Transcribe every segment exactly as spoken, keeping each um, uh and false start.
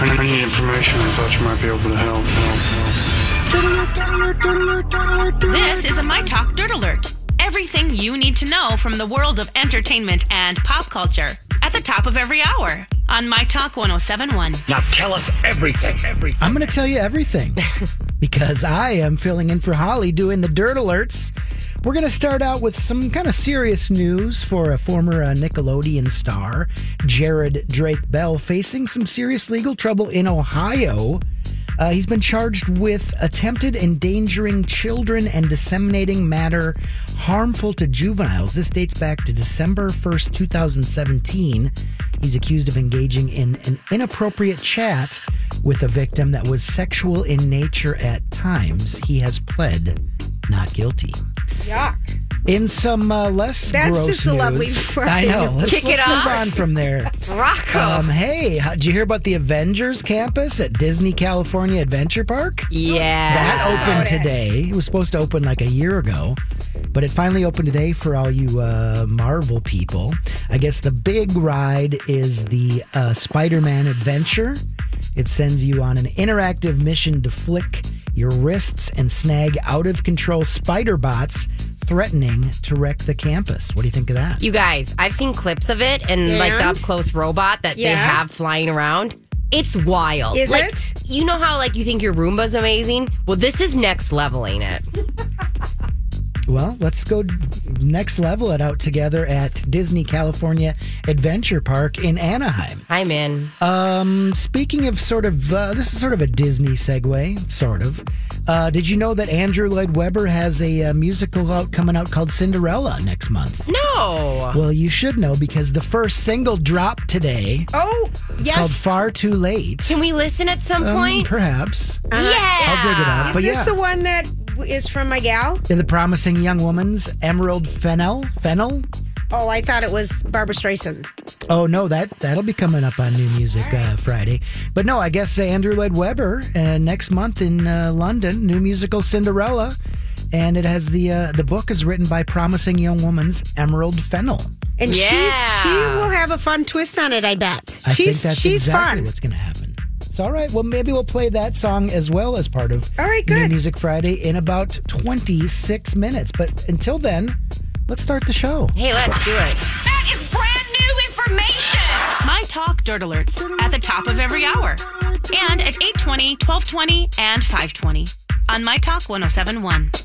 Any information I thought you might be able to help, help, help. This is a My Talk Dirt Alert. Everything you need to know from the world of entertainment and pop culture at the top of every hour on My Talk one oh seven point one. Now tell us everything, everything. I'm going to tell you everything because I am filling in for Holly doing the Dirt Alerts. We're going to start out with some kind of serious news for a former uh, Nickelodeon star, Jared Drake Bell, facing some serious legal trouble in Ohio. Uh, he's been charged with attempted endangering children and disseminating matter harmful to juveniles. This dates back to December first, twenty seventeen. He's accused of engaging in an inappropriate chat with a victim that was sexual in nature at times. He has pled not guilty. Yuck. In some uh, less That's gross just a news, lovely I Friday. know. Let's, Kick let's it move off. on from there. Rocco. Um, hey, how, did you hear about the Avengers campus at Disney California Adventure Park? Yeah. That opened today. It was supposed to open like a year ago, but it finally opened today for all you uh, Marvel people. I guess the big ride is the uh, Spider-Man Adventure. It sends you on an interactive mission to flick your wrists and snag out-of-control spider bots threatening to wreck the campus. What do you think of that? You guys, I've seen clips of it and, And? like the up-close robot that Yeah. they have flying around. It's wild. Is like, it? You know how like you think your Roomba's amazing? Well, this is next level, ain't it? Well, let's go next level it out together at Disney California Adventure Park in Anaheim. I'm in. Um, speaking of sort of, uh, this is sort of a Disney segue, sort of. Uh, did you know that Andrew Lloyd Webber has a uh, musical out coming out called Cinderella next month? No. Well, you should know because the first single dropped today. Oh, It's yes. called Far Too Late. Can we listen at some Um, point? Perhaps. Yeah. I'll dig it up. Is But this yeah. the one that is from my gal? In the Promising Young Woman's Emerald Fennell. Fennel? Oh, I thought it was Barbara Streisand. Oh, no, that, that'll be coming up on New Music uh, Friday. But no, I guess uh, Andrew Lloyd Webber uh, next month in uh, London, new musical Cinderella. And it has the uh, the book is written by Promising Young Woman's Emerald Fennell. And Yeah. she's she will have a fun twist on it, I bet. I she's think that's she's exactly fun. what's going to happen. It's all right. Well, maybe we'll play that song as well as part of All right, New good. Music Friday in about twenty-six minutes. But until then, let's start the show. Hey, let's do it. That is brand new information. My Talk Dirt Alerts at the top of every hour and at eight twenty, twelve twenty, and five twenty on My Talk one oh seven point one.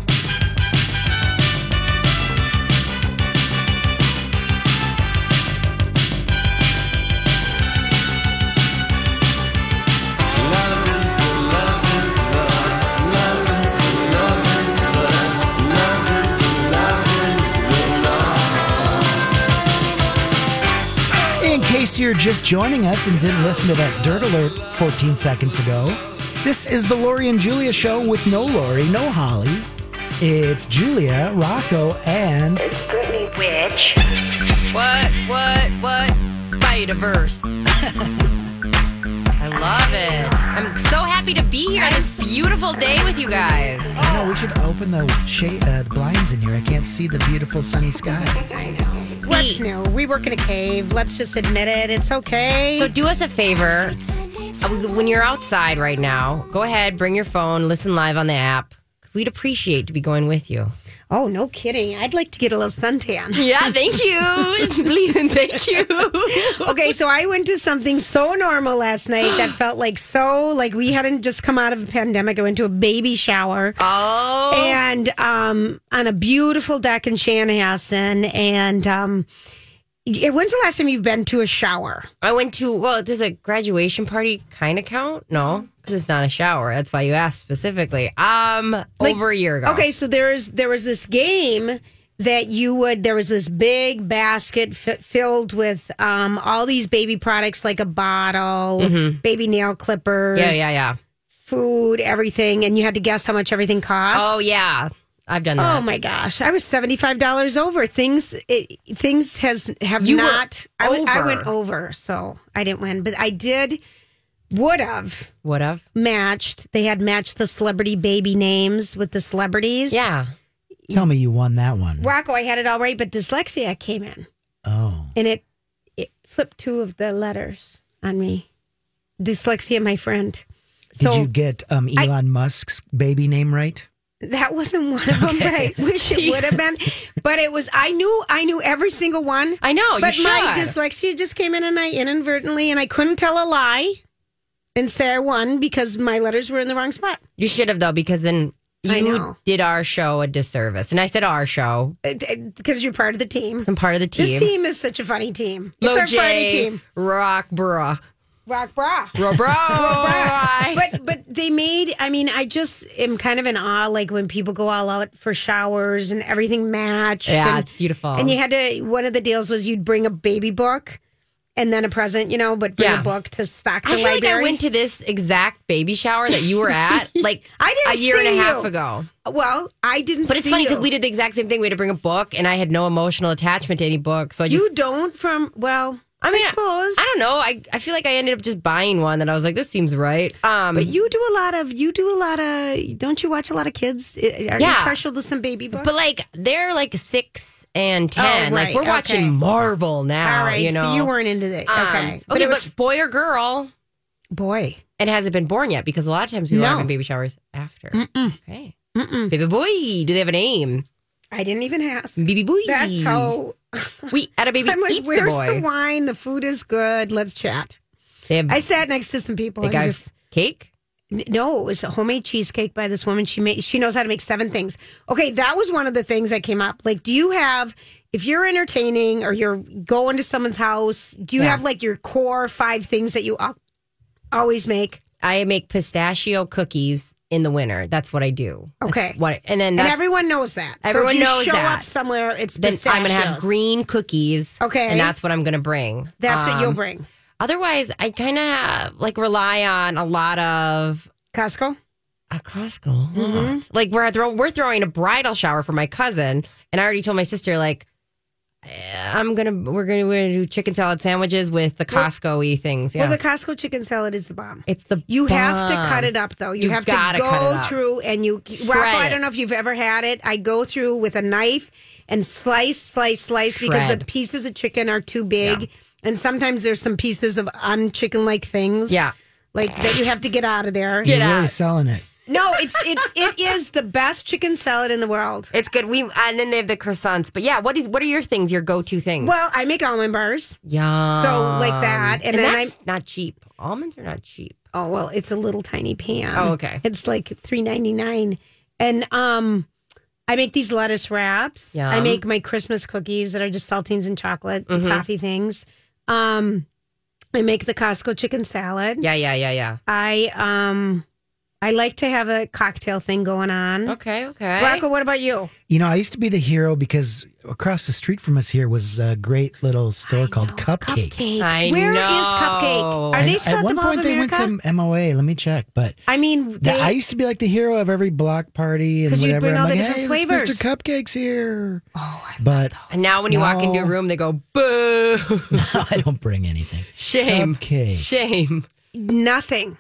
In case you're just joining us and didn't listen to that Dirt Alert fourteen seconds ago, this is the Lori and Julia show with no Lori, no Holly. It's Julia, Rocco, and Which? What, what, what? Spider-Verse. I love it. I'm so happy to be here on this beautiful day with you guys. I know we should open the shade, uh, the blinds in here. I can't see the beautiful sunny skies. Let's know. We work in a cave. Let's just admit it. It's okay. So do us a favor. Uh, When you're outside right now, go ahead, bring your phone, listen live on the app, because we'd appreciate to be going with you. Oh, no kidding. I'd like to get a little suntan. Yeah, thank you. Please and thank you. Okay, so I went to something so normal last night that felt like so, like we hadn't just come out of a pandemic. I went to a baby shower. Oh. And um, on a beautiful deck in Chanhassen. And um, y- when's the last time you've been to a shower? I went to, well, does a graduation party kind of count? No, because it's not a shower. That's why you asked specifically. Um, Like- over a year ago. Okay, so there's there was this game that you would, there was this big basket f- filled with um, all these baby products like a bottle, baby nail clippers, Yeah, yeah, yeah. food, everything. And you had to guess how much everything cost. Oh, yeah. I've done that. Oh my gosh! I was seventy five dollars over. Things it, things has have You were not. I, w- I over. went over, so I didn't win, but I did. Would have Would have? matched. They had matched the celebrity baby names with the celebrities. Yeah. Tell me you won that one. Rocco, I had it all right, but dyslexia came in, Oh. and it it flipped two of the letters on me. dyslexia, my friend. Did So you get um, Elon Musk's baby name right? that wasn't one of them, but I wish it would have been. But it was. I knew. I knew every single one. I know, you But my should. dyslexia just came in, and I inadvertently, and I couldn't tell a lie and say I won because my letters were in the wrong spot. You should have, though, because then I you know. did our show a disservice. And I said our show. Because you're part of the team. I'm part of the team. This team is such a funny team. It's Lo our Friday J, team. Rock Bra. Rock bra. Bra bra. But but they made. I mean, I just am kind of in awe. Like when people go all out for showers and everything matched. Yeah, and, it's beautiful. And you had to. One of the deals was you'd bring a baby book, and then a present. You know, but bring Yeah. a book to stock the I feel library. like I went to this exact baby shower that you were at, like I didn't a year and a see half you. ago. Well, I didn't. But it's see funny you. because we did the exact same thing. We had to bring a book, and I had no emotional attachment to any book. So I just, You don't from well. I mean, I suppose. I don't know. I, I feel like I ended up just buying one that I was like, this seems right. Um, But you do a lot of. You do a lot of. Don't you watch a lot of kids? Are you Yeah. partial to some baby books? but like they're like six and ten. Oh, right. Like we're watching Okay. Marvel now. all right, you know, so you weren't into the. Um, Okay, okay, it was but boy or girl, boy. and hasn't been born yet because a lot of times people No. are having baby showers after. Okay, baby boy, do they have a name? I didn't even ask. Baby boy. That's how. we had a baby. I'm like, eats where's the the, boy. wine? The food is good. Let's chat. They have I sat next to some people they and got just cake. no, it was a homemade cheesecake by this woman. She made she knows how to make seven things. Okay, that was one of the things that came up. Like, do you have if you're entertaining or you're going to someone's house, do you Yeah. have like your core five things that you al- always make? I make pistachio cookies in the winter. That's what I do. That's Okay. what and then And that's, everyone knows that. So everyone if you knows show that. up somewhere, it's then pistachios. I'm gonna have green cookies. Okay. and that's what I'm gonna bring. That's what Um, you'll bring. Otherwise, I kind of like rely on a lot of Costco. a Costco. Huh. Like we're throw, we're throwing a bridal shower for my cousin, and I already told my sister like eh, I'm gonna we're gonna, we're gonna do chicken salad sandwiches with the Costco-y things. Yeah, Well, the Costco chicken salad is the bomb. it's the You have to bomb. cut it up, though. You You've have to gotta go cut it up. through and you. Rocco, I it. don't know if you've ever had it. I go through with a knife and slice, slice, slice because the Shred. pieces of chicken are too big. And sometimes there's some pieces of unchicken like things. Yeah. Like that you have to get out of there. Get You're really out. selling it. No, it's it's it is the best chicken salad in the world. It's good. We and then they have the croissants. But yeah, what is what are your things? Your go to things? Well, I make almond bars. yeah. So like that. And, And, then that's I not cheap. Almonds are not cheap. Oh well, it's a little tiny pan. Oh, okay. It's like three ninety nine, and um, I make these lettuce wraps. Yum. I make my Christmas cookies that are just saltines and chocolate Mm-hmm. toffee things. Um, I make the Costco chicken salad. Yeah, yeah, yeah, yeah. I um, I like to have a cocktail thing going on. Okay, okay. Rocco, what about you? You know, I used to be the hero because across the street from us here was a great little store called Cupcake. Cupcake. I Where is know. Cupcake? Are And they still at at one the Mall point of they went America? to M O A. Let me check, but I mean, that- they, I used to be like the hero of every block party and 'Cause you'd whatever. bring I'm all like, the hey, different this flavors. Mister Cupcake's here. Oh, I but And now when you walk into a No. room, they go, boo. I don't bring anything. Shame. Cupcake. Shame. nothing.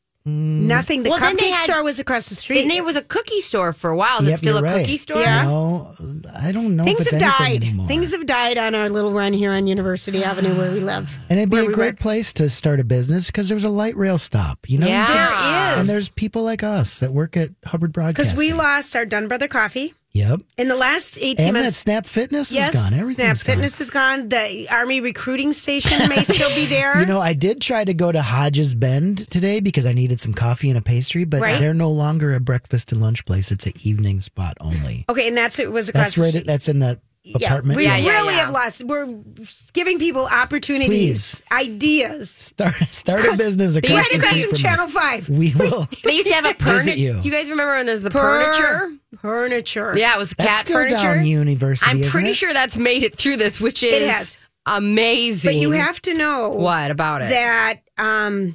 Nothing. The Well, then they Cupcake had- store was across the street. Then there was a cookie store for a while. Is Yep, it still a you're right. cookie store? Yeah. No, I don't know Things if it's have anything died. anymore. Things have died on our little run here on University Avenue where we live. and it'd be where a we great work. place to start a business because there was a light rail stop. You know, Yeah. There is. and there's people like us that work at Hubbard Because Broadcasting. we lost our Dunn Brother Coffee Yep, in the last eighteen and that months. Snap Fitness yes, is gone. Snap Everything's gone. Fitness is gone. The Army recruiting station may still be there. You know, I did try to go to Hodges Bend today because I needed some coffee and a pastry, but Right. they're no longer a breakfast and lunch place. It's an evening spot only. okay, and that's it was across That's the right. street. That's in that Yeah, apartment. we Yeah, yeah, really yeah. have lost. We're giving people opportunities, Please. ideas. Start start a business across Right the across street from from Channel us. Five. We will. They used to have a furniture. Visit you. Do you guys remember when there's the furniture? Furniture. Yeah, it was That's cat still furniture. down University. I'm isn't pretty it? sure that's made it through this, which is It has. amazing. But you have to know what about it? that um,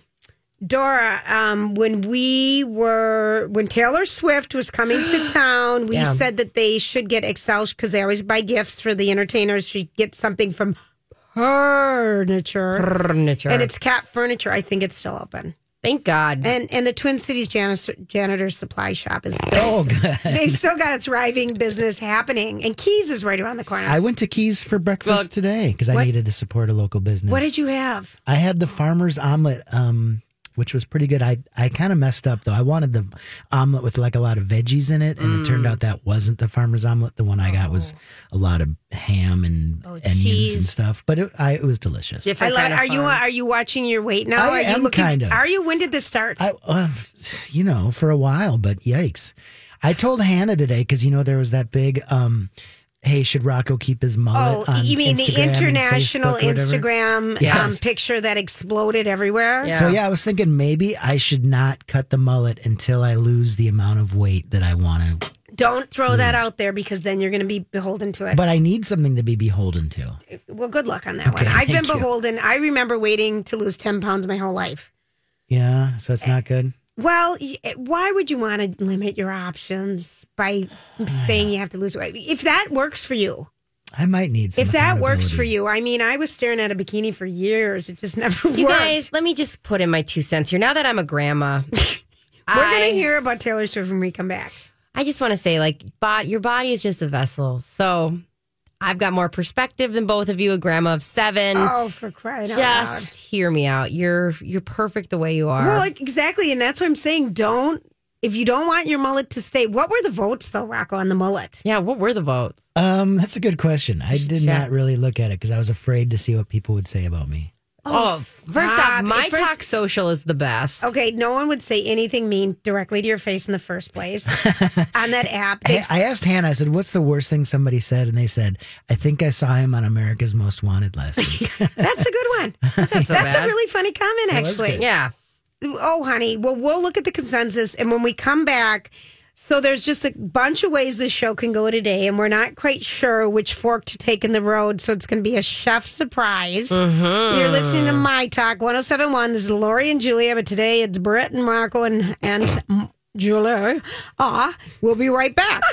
Dora, um, when we were when Taylor Swift was coming to town, we Yeah. said that they should get Excel because they always buy gifts for the entertainers. Should get something from furniture, Furniture. and it's cat furniture. I think it's still open, Thank God. and and the Twin Cities janitor, janitor supply shop is. Oh, good. They've still got a thriving business happening, and Keys is right around the corner. I went to Keys for breakfast Well, today because I what- needed to support a local business. what did you have? I had the farmer's omelet um, which was pretty good. I, I kind of messed up, though. I wanted the omelet with like a lot of veggies in it, and mm. it turned out that wasn't the farmer's omelet. The one I got was a lot of ham and oh, onions cheese. and stuff, but it, I, it was delicious. I love, are you are you watching your weight now? I are am you looking, kind of. Are you? When did this start? I, uh, you know, for a while, but yikes. I told Hannah today, because, you know, there was that big, um, hey, should Rocco keep his mullet oh, on you mean Instagram the international and Instagram yes. um, picture that exploded everywhere? Yeah. So, yeah, I was thinking maybe I should not cut the mullet until I lose the amount of weight that I want to. Don't throw lose. that out there, because then you're going to be beholden to it. But I need something to be beholden to. Well, good luck on that okay, one. I've been you. beholden. I remember waiting to lose ten pounds my whole life. Yeah, so it's not good. Well, why would you want to limit your options by saying you have to lose weight? If that works for you. I might need some If that works for accountability. you. I mean, I was staring at a bikini for years. It just never You worked. guys, let me just put in my two cents here. Now that I'm a grandma, We're I, going to hear about Taylor Swift when we come back. I just want to say, like, bot, your body is just a vessel. So I've got more perspective than both of you, a grandma of seven. Oh, for crying out Just hear me out. You're you're perfect the way you are. Well, like, exactly. And that's what I'm saying. Don't, if you don't want your mullet to stay, what were the votes, though, Rocco, on the mullet? Yeah, what were the votes? Um, that's a good question. I did Yeah. not really look at it because I was afraid to see what people would say about me. Oh, first stop. off, my First- talk social is the best. Okay, no one would say anything mean directly to your face in the first place on that app. I, I asked Hannah, I said, what's the worst thing somebody said? And they said, I think I saw him on America's Most Wanted last week. That's a good one. That's not so That's bad. a really funny comment, That was actually. good. Yeah. Oh, honey. Well, we'll look at the consensus, and when we come back, so there's just a bunch of ways this show can go today, and we're not quite sure which fork to take in the road, so it's going to be a chef surprise. Mm-hmm. You're listening to My Talk one oh seven point one. This is Lori and Julia, but today it's Brett and Marco and, and Julia. Ah, we'll be right back.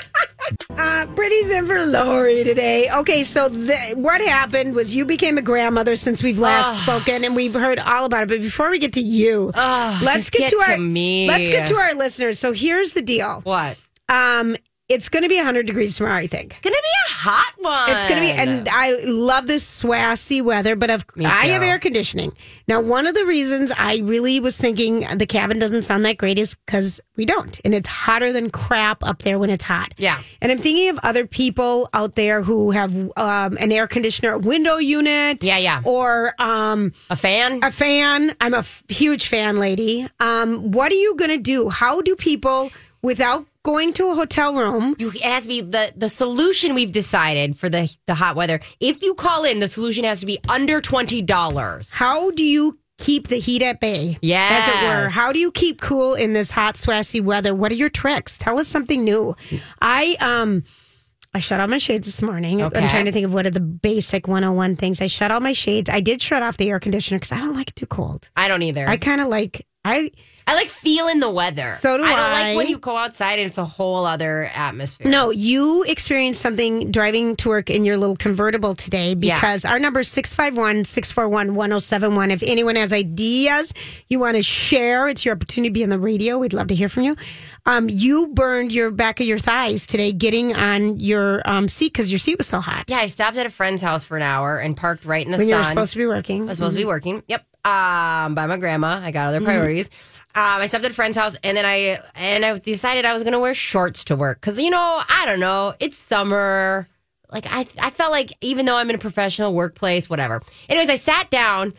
Uh, Brittany's in for Lori today. Okay, so the, what happened was you became a grandmother since we've last spoken, and we've heard all about it. But before we get to you, Oh, let's just get, get to to our me. let's get to our listeners. So here's the deal. What? Um, it's going to be one hundred degrees tomorrow, I think. Gonna be a hot one. It's going to be, and I love this swassy weather, but of, Me I have too. air conditioning. Now, one of the reasons I really was thinking the cabin doesn't sound that great is because we don't. And it's hotter than crap up there when it's hot. Yeah. And I'm thinking of other people out there who have um, an air conditioner, a window unit. Yeah, yeah. Or um, a fan. a fan. I'm a f- huge fan lady. Um, what are you going to do? How do people, without going to a hotel room, You, it has to be the, the solution we've decided for the the hot weather. If you call in, the solution has to be under twenty dollars. how do you keep the heat at bay? Yes. As it were. How do you keep cool in this hot, swassy weather? What are your tricks? Tell us something new. I um I shut all my shades this morning. Okay. I'm trying to think of what are the basic one oh one things. I shut all my shades. I did shut off the air conditioner because I don't like it too cold. I don't either. I I, kind of like I I like feeling the weather. So do I. don't I. like when you go outside and it's a whole other atmosphere. No, you experienced something driving to work in your little convertible today because our number is six five one, six four one, one oh seven one. If anyone has ideas you want to share, it's your opportunity to be on the radio. We'd love to hear from you. Um, you burned your back of your thighs today getting on your um, seat because your seat was so hot Yeah, I stopped at a friend's house for an hour and parked right in the when sun. you were supposed to be working. I was supposed to be working. Yep. Um, by my grandma. I got other priorities. Um, I stopped at a friend's house and then I and I decided I was going to wear shorts to work because you know I don't know it's summer. Like I I felt like even though I'm in a professional workplace, whatever. Anyways, I sat down,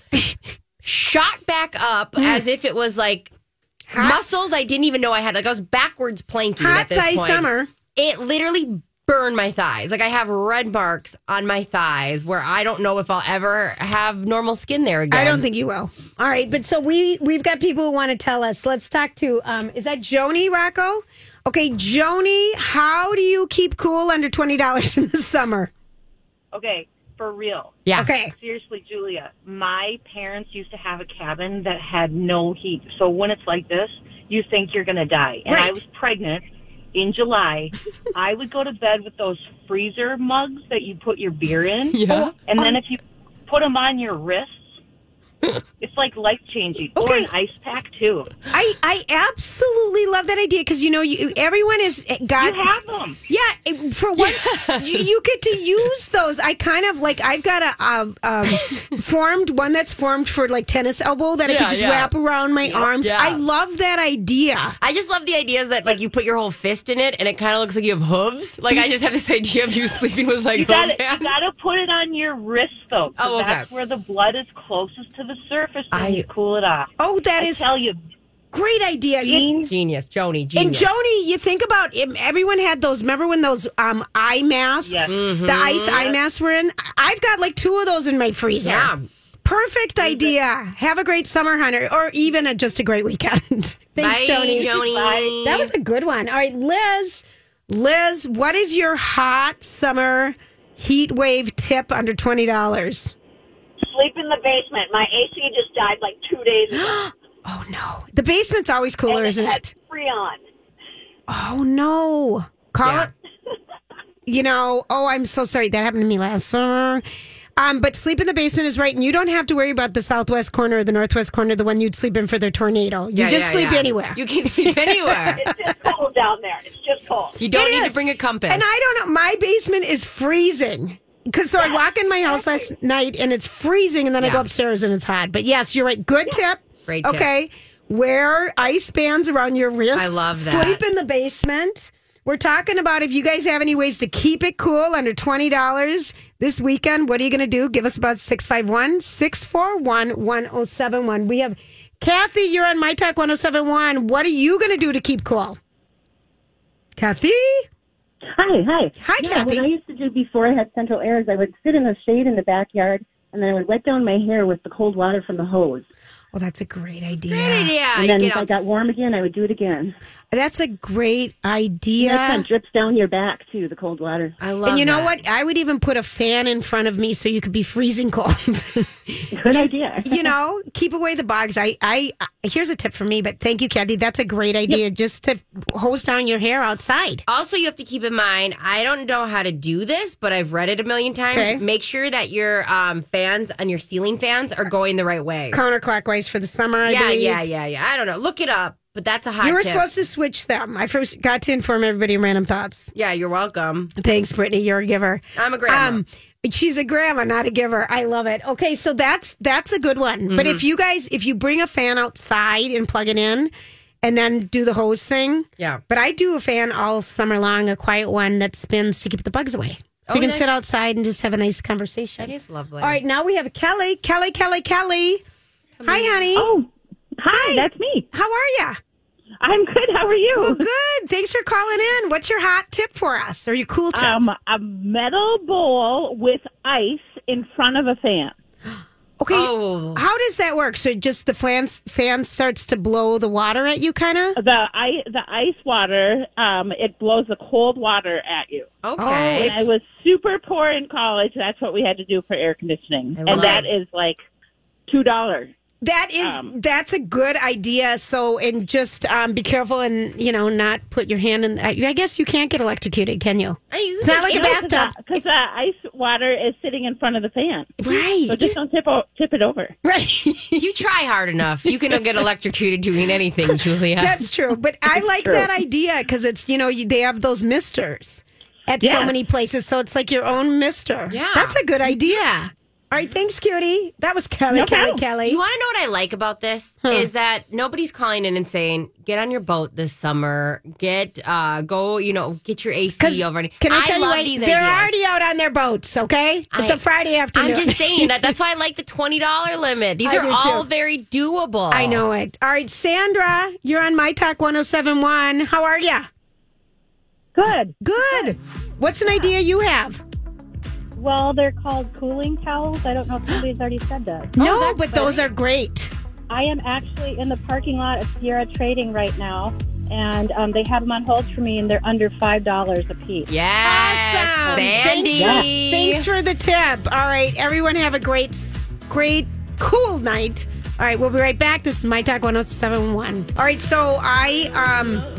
shot back up as if it was like Hot- muscles I didn't even know I had. Like I was backwards planking Hot at this thigh point. summer. It literally burned my thighs. Like I have red marks on my thighs where I don't know if I'll ever have normal skin there again. I don't think you will. All right, but so we we've got people who want to tell us. Let's talk to um is that Joni Rocco? Okay, Joni, how do you keep cool under twenty dollars in the summer? Okay, for real. Yeah. Okay. Seriously, Julia, my parents used to have a cabin that had no heat. So when it's like this, you think you're going to die. And I Right. was pregnant in July. I would go to bed with those freezer mugs that you put your beer in. Yeah. And then if you put them on your wrists, It's like life changing. Or Okay. an ice pack too. I, I absolutely love that idea because, you know, you, everyone has got. You have them. Yeah, it- for once, you, you get to use those. I kind of like, I've got a um, um, formed one that's formed for like tennis elbow that I Yeah, could just yeah. wrap around my arms. Yeah. I love that idea. I just love the idea that like you put your whole fist in it and it kind of looks like you have hooves. Like I just have this idea of you sleeping with like You hoof gotta, hands. you gotta put it on your wrist though. 'cause Oh, okay. That's where the blood is closest to the surface when I- you cool it off. Oh, that I is tell you, great idea. It- Gene, Genius, Joni, and genius. Joni, you think about it, everyone had those. Remember when those um, eye masks, Yes. the ice eye masks were in? I've got like two of those in my freezer. Yeah. Perfect idea. Have a great summer, Hunter, or even a, just a great weekend. Thanks, Bye, Joni. Joni. Bye. That was a good one. All right, Liz. Liz, what is your hot summer heat wave tip under twenty dollars? Sleep in the basement. My A C just died like two days ago. Oh no, the basement's always cooler, And isn't had it? Freon. Oh no, call Yeah. it. You know, oh, I'm so sorry. That happened to me last summer. Um, but sleep in the basement is right, and you don't have to worry about the southwest corner or the northwest corner, the one you'd sleep in for the tornado. You Yeah, just yeah, sleep yeah. anywhere. You can sleep anywhere. It's just cold down there. It's just cold. You don't It need is. to bring a compass. And I don't know. My basement is freezing. Because so I walk in my house last night and it's freezing, and then I go Yeah. upstairs and it's hot. But yes, you're right. Good tip. Great tip. Okay. Wear ice bands around your wrists. I love that. Sleep in the basement. We're talking about if you guys have any ways to keep it cool under twenty dollars this weekend. What are you going to do? Give us about six five one, six four one, one oh seven one. We have Kathy, you're on My Talk one oh seven one. What are you going to do to keep cool? Kathy? Hi, hi. Hi, yeah, Kathy. What I used to do before I had central air is I would sit in the shade in the backyard, and then I would wet down my hair with the cold water from the hose. Oh, that's a great idea. Great idea. and You then get if I out- got warm again, I would do it again. That's a great idea. And that kind of drips down your back, too, the cold water. I love And you know that. what? I would even put a fan in front of me so you could be freezing cold. Good idea. you know, keep away the bugs. I, I, I, here's a tip for me, but thank you, Kathy. That's a great idea. Just to hose down your hair outside. Also, you have to keep in mind, I don't know how to do this, but I've read it a million times. Okay. Make sure that your um, fans and your ceiling fans are going the right way. Counterclockwise for the summer, I yeah, believe. yeah, yeah, yeah. I don't know. Look it up, but that's a hot You were tip. supposed to switch them. I first got to inform everybody in Random Thoughts. Yeah, you're welcome. Thanks, Brittany. You're a giver. I'm a grandma. Um, she's a grandma, not a giver. I love it. Okay, so that's that's a good one. But Mm-hmm. if you guys, if you bring a fan outside and plug it in, and then do the hose thing, Yeah. But I do a fan all summer long, a quiet one that spins to keep the bugs away. So Oh, we can that's- sit outside and just have a nice conversation. That is lovely. All right, now we have Kelly. Kelly, Kelly, Kelly. Hi, honey. Oh, hi, that's me. How are you? I'm good. How are you? Oh, good. Thanks for calling in. What's your hot tip for us? Or your cool tip? Um, a metal bowl with ice in front of a fan. Okay. Oh. How does that work? So just the fan, fan starts to blow the water at you, kind of? The ice, the ice water, um, it blows the cold water at you. Okay. And I was super poor in college. That's what we had to do for air conditioning, love and that it. is like two dollars. That is, Um, that's a good idea. So, and just um, be careful and, you know, not put your hand in. I guess you can't get electrocuted, can you? It's not like a bathtub. Because the ice water is sitting in front of the fan. Right. So just don't tip, o- tip it over. Right. You try hard enough. You can get electrocuted doing anything, Julia. That's true. But I like true. that idea because it's, you know, you, they have those misters at so Yeah. many places. So it's like your own mister. Yeah. That's a good idea. All right. Thanks, cutie. That was Kelly, No Kelly, problem. Kelly. You want to know what I like about this is that nobody's calling in and saying, "Get on your boat this summer. Get uh, go. You know, get your A C over." Can I tell you love what? these They're ideas. already out on their boats, okay? It's I- a Friday afternoon. I'm just saying that. That's why I like the twenty dollar limit. These I are do all too. very doable. I know it. All right, Sandra, you're on My Talk one oh seven one. How are you? Good. Good. What's an idea you have? Well, they're called cooling towels. I don't know if somebody's already said that. No, that's but those are great. I am actually in the parking lot of Sierra Trading right now, and um, they have them on hold for me, and they're under five dollars a piece. Yes, Awesome. Sandy. Thanks, thanks for the tip. All right, everyone have a great, great, cool night. All right, we'll be right back. This is My Talk one oh seven one. All right, so I, um,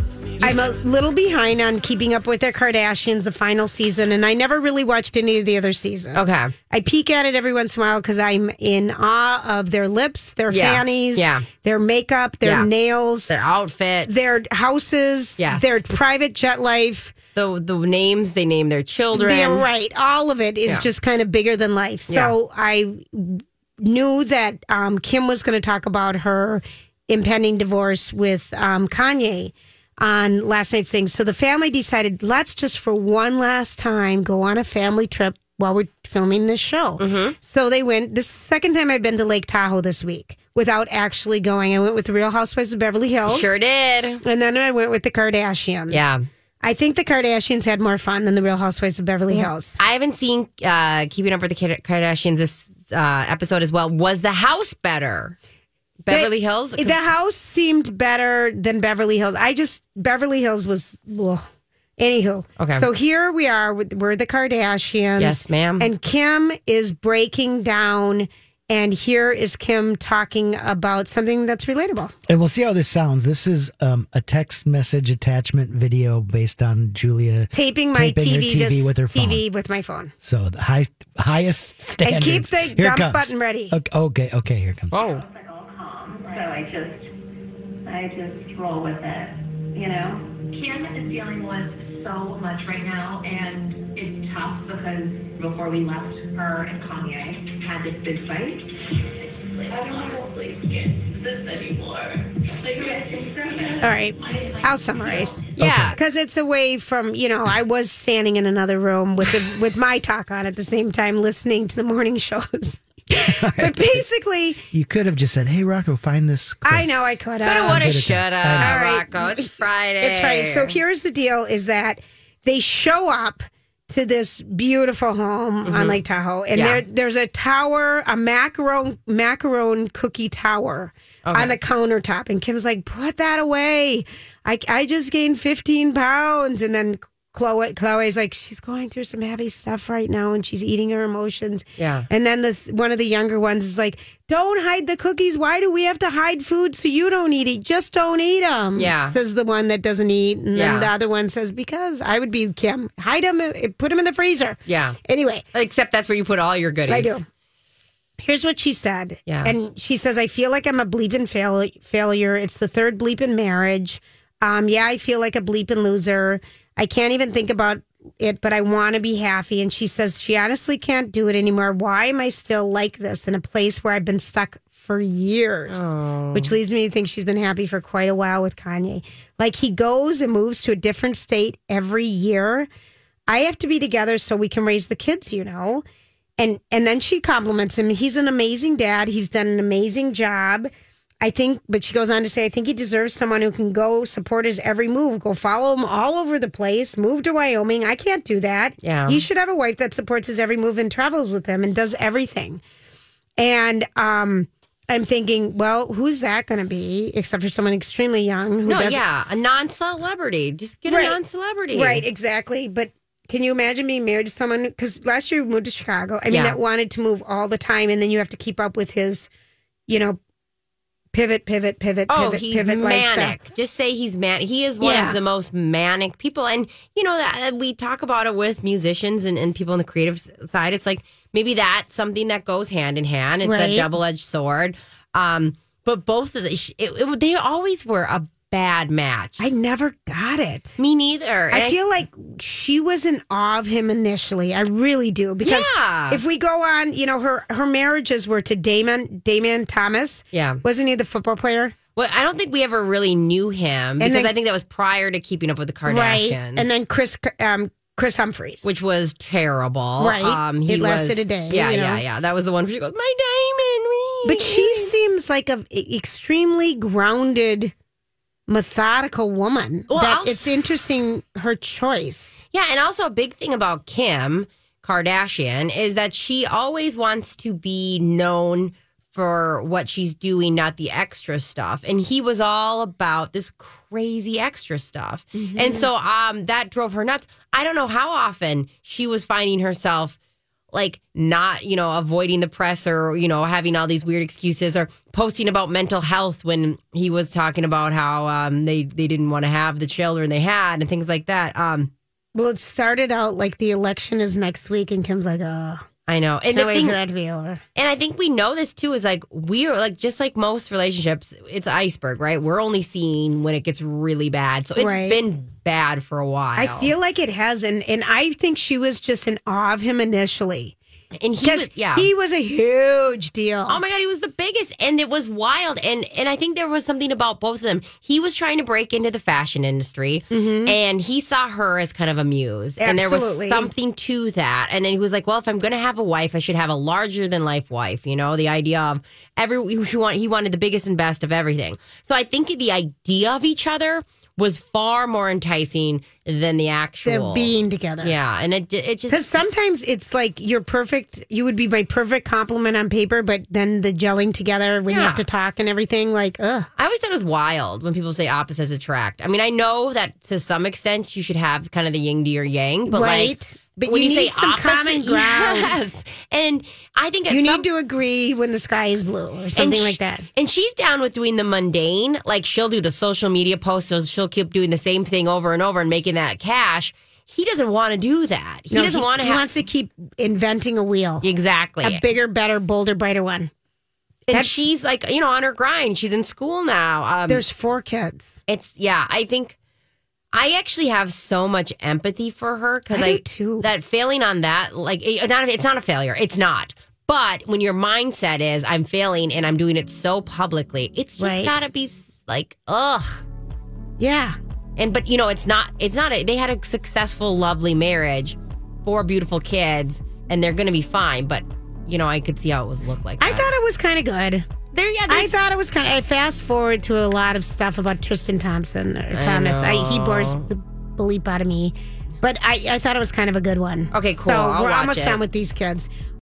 I'm a little behind on keeping up with the Kardashians, the final season, and I never really watched any of the other seasons. Okay. I peek at it every once in a while because I'm in awe of their lips, their Yeah. fannies, Yeah. their makeup, their Yeah. nails, Their outfits, their houses, Yes. their private jet life. the the names they name their children. They're right. All of it is Yeah. just kind of bigger than life. So I knew that um, Kim was going to talk about her impending divorce with um, Kanye on last night's thing. So the family decided, let's just for one last time go on a family trip while we're filming this show. Mm-hmm. So they went. This is the second time I've been to Lake Tahoe this week without actually going. I went with the Real Housewives of Beverly Hills. Sure did. And then I went with the Kardashians. Yeah. I think the Kardashians had more fun than the Real Housewives of Beverly Hills. I haven't seen uh, Keeping Up with the Kardashians this uh, episode as well. Was the house better? Beverly The- Hills? The house seemed better than Beverly Hills. I just, Beverly Hills was, ugh. Anywho. Okay. So here we are, with, we're the Kardashians. Yes, ma'am. And Kim is breaking down, and here is Kim talking about something that's relatable. And we'll see how this sounds. This is um, a text message attachment video based on Julia Taping my taping T V, her T V this with her phone. T V with my phone. So the high, highest standards. And keep the Here it dump comes. button ready. Okay, okay, okay, here it comes. Whoa. So I just, I just roll with it, you know? Kim is dealing with so much right now, and it's tough because before we left, her and Kanye had this big fight. Like, I don't want to play this anymore. Like, All right. I'll summarize. Yeah. Because it's away from, you know, I was standing in another room with the, with my talk on at the same time listening to the morning shows. But basically, You could have just said, "Hey, Rocco, find this." Clip. I know I could Coulda, have. woulda, Coulda, shoulda. I know. All right. Rocco, it's Friday. It's Friday. So here's the deal is that they show up to this beautiful home on Lake Tahoe. And Yeah. there there's a tower, a macaron macaron cookie tower Okay. on the countertop. And Kim's like, put that away. I, I just gained fifteen pounds. And then Chloe Chloe's like, she's going through some heavy stuff right now and she's eating her emotions. Yeah. And then this one of the younger ones is like, don't hide the cookies. Why do we have to hide food so you don't eat it? Just don't eat them. Yeah. Says the one that doesn't eat. And Yeah. then the other one says, because I would be Kim. Hide them, put them in the freezer. Yeah. Anyway, Except that's where you put all your goodies. I do. Here's what she said. Yeah. And she says, I feel like I'm a bleeping fail- failure. It's the third bleeping marriage. Um, yeah, I feel like a bleeping loser. I can't even think about it, but I want to be happy. And she says she honestly can't do it anymore. Why am I still like this in a place where I've been stuck for years? Oh. Which leads me to think she's been happy for quite a while with Kanye. Like he goes and moves to a different state every year. I have to be together so we can raise the kids, you know? And and then she compliments him. He's an amazing dad. He's done an amazing job. I think, but she goes on to say, I think he deserves someone who can go support his every move, go follow him all over the place, move to Wyoming. I can't do that. Yeah. He should have a wife that supports his every move and travels with him and does everything. And um, I'm thinking, well, who's that going to be except for someone extremely young? Who No, doesn't- yeah. A non-celebrity. Just get Right. a non-celebrity. Right, exactly. But can you imagine being married to someone? Because last year you moved to Chicago. I mean, Yeah. that wanted to move all the time, and then you have to keep up with his, you know, pivot, pivot, pivot, Oh, pivot, he's pivot lifestyle. manic. Just say he's manic. He is one Yeah. of the most manic people. And, you know, that we talk about it with musicians and, and people on the creative side. It's like maybe that's something that goes hand in hand. It's Right. a double-edged sword. Um, but both of the, it, it, they always were a bad match. I never got it. Me neither. And I feel like she was in awe of him initially. I really do because Yeah. if we go on, you know, her her marriages were to Damon Damon Thomas. Yeah. Wasn't he the football player? Well, I don't think we ever really knew him because then- I think that was prior to Keeping Up with the Kardashians. Right. And then Chris um, Chris Humphries. Which was terrible. Right. Um, he It lasted was- a day, Yeah, you know. yeah, yeah. That was the one where she goes, my diamond ring. But she seems like a extremely grounded, methodical woman. Well, that I'll it's interesting her choice. Yeah, and also a big thing about Kim Kardashian is that she always wants to be known for what she's doing, not the extra stuff. And he was all about this crazy extra stuff. And so um, that drove her nuts. I don't know how often she was finding herself like not, you know, avoiding the press or, you know, having all these weird excuses or posting about mental health when he was talking about how um, they, they didn't want to have the children they had and things like that. Um, well, it started out like the election is next week and Kim's like, oh. I know. And Can't the wait thing, for that to be over. And I think we know this too is like we're like just like most relationships, it's iceberg, right? We're only seeing when it gets really bad. So it's Right. been bad for a while. I feel like it has, and, and I think she was just in awe of him initially. And he Because was, yeah. he was a huge deal. Oh my God, he was the biggest, and it was wild. And and I think there was something about both of them. He was trying to break into the fashion industry, and he saw her as kind of a muse. And there was Absolutely. something to that. And then he was like, well, if I'm going to have a wife, I should have a larger than life wife. You know, the idea of every, he want- he wanted the biggest and best of everything. So I think the idea of each other was far more enticing than the actual Them being together. Yeah, and it it Because just sometimes it's like you're perfect. You would be my perfect compliment on paper, but then the gelling together when you Yeah. have to talk and everything, like, ugh. I always thought it was wild when people say opposites attract. I mean, I know that to some extent you should have kind of the yin to your yang, but Right. like But when you you, need say some opposite, common ground. yes. And I think at You some need to agree when the sky is blue or something sh- like that. And she's down with doing the mundane. Like she'll do the social media posts, so she'll keep doing the same thing over and over and making that cash. He doesn't want to do that. He No, doesn't want to He have wants to keep inventing a wheel. exactly. A bigger, better, bolder, brighter one. and that- she's like, you know, on her grind. She's in school now. Um, There's four kids. It's yeah. I think I actually have so much empathy for her because I I, do too. that failing on that like it, not it's not a failure. It's not. But when your mindset is I'm failing and I'm doing it so publicly, it's just Right. gotta be s- like ugh. Yeah. And but you know it's not it's not a, they had a successful lovely marriage, four beautiful kids, and they're gonna be fine. But you know I could see how it was look like. I that. thought it was kind of good. there yeah. I there's- thought it was kind of. I fast forward to a lot of stuff about Tristan Thompson or Thomas. I, he bores the bleep out of me, but I, I thought it was kind of a good one. Okay, cool. So I'll we're watch almost it. done with these kids.